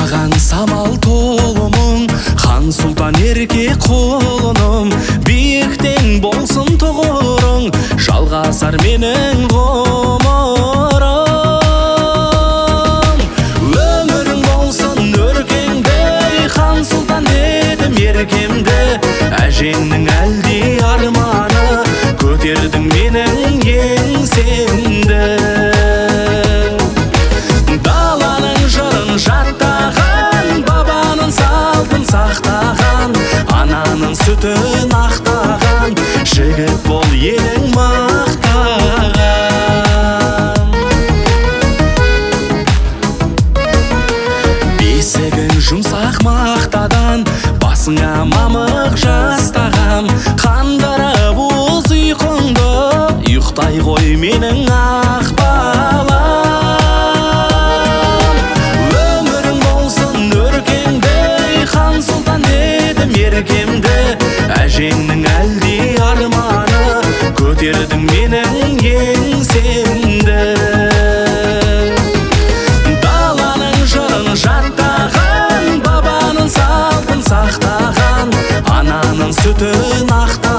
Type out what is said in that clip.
саған самал толымың, хан сұлтан ерке қолыным. Биіктен болсын тұғырың, жалғасар менің ғұмырым. Өмірің болсын өркеңдей, хан сұлтан едім еркемді. Әжеңнің әлди арманы, көтердің менің еңсемді. Даланың жырын жаттаған, бабаның салтын сақтаған, ананың сүтін ақтаған, жігіт бол елің мақтаған. Бесігің жұмсақ мақтадан, басыңа мамық жастаған, қандырып уыз ұйқыңды, ұйықтай ғой менің ақ балам. Өмірің болсын өркеңдей, хан сұлтан едім еркемді. Әжеңнің әлди арманы, көтердің менің еңсемді. Даланың жырын жаттаған, бабаның салтын сақтаған, ананың сүтін ақтаған,